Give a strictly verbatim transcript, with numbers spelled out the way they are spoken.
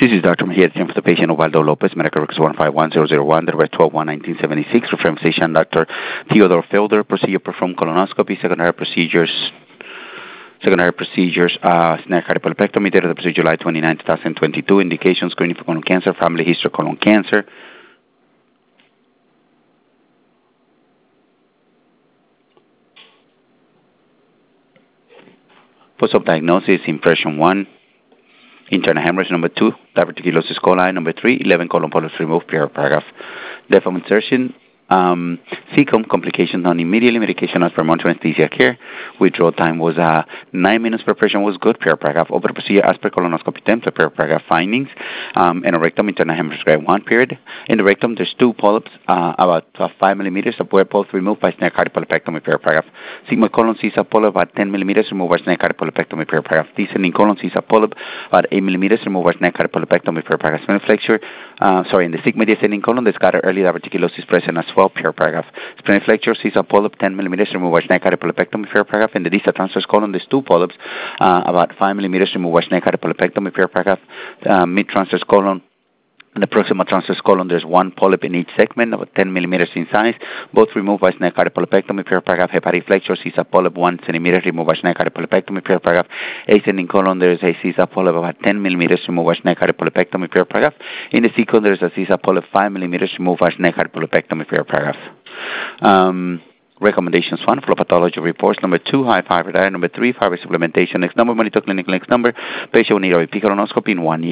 This is Doctor Mejia, for the patient Ubaldo Lopez, medical records one five one zero zero one, the twelve one nineteen seventy-six, reference physician Doctor Theodore Felder, procedure performed colonoscopy, secondary procedures, secondary procedures, uh, snare cardiopulmonectomy, date of the procedure July twenty-ninth, twenty twenty-two, indications, screening for colon cancer, family history of colon cancer. Post-op diagnosis, impression one. Internal hemorrhage, number two, diverticulosis coli, number three, eleven colon polyps removed, paragraph. Depth of insertion, um, C C O M, complications non immediately, medication as per monitoring anesthesia care. Withdrawal time was uh, nine minutes per patient was good, paragraph. Over the procedure as per colonoscopy template, paragraph findings. Um, in a rectum, internal hemorrhage grade one period. In the rectum, there's two polyps, uh, about uh, five millimeters, were both removed by snare cardiopulmonectomy, paragraph. Sigmoid colon Caesar polyp, about ten millimeters, removed by snare cardiopulmonectomy, paragraph. Descending colon Caesar polyp, about eight millimeters, removed by snare cardiopulmonectomy, paragraph. Spinal flexure, uh, sorry, in the sigmoid descending colon, there's got early diverticulosis present as well, paragraph. Spinal flexure, Caesar polyp, ten millimeters, removed by snare cardiopulmonectomy, paragraph. In the distal transverse colon, there's two polyps, uh, about five millimeters, removed by snare cardiopulmonectomy, paragraph. Uh, mid transverse colon, in the proximal transverse colon, there's one polyp in each segment, about ten millimeters in size, both removed by snare cardiopulmonectomy, paragraph. Hepatic flexure, Caesar polyp, one centimeter, removed by snare cardiopulmonectomy, paragraph. Ascending colon, there's a Caesar polyp, about ten millimeters, removed by snare cardiopulmonectomy, paragraph. In the C colon, there's a Caesar polyp, five millimeters, removed by snare cardiopulmonectomy, paragraph. Um, Recommendations one, flow pathology reports. Number two, high fiber diet. Number three, fiber supplementation. Next number, monitor clinic. Next number, patient will need a colonoscopy in one year.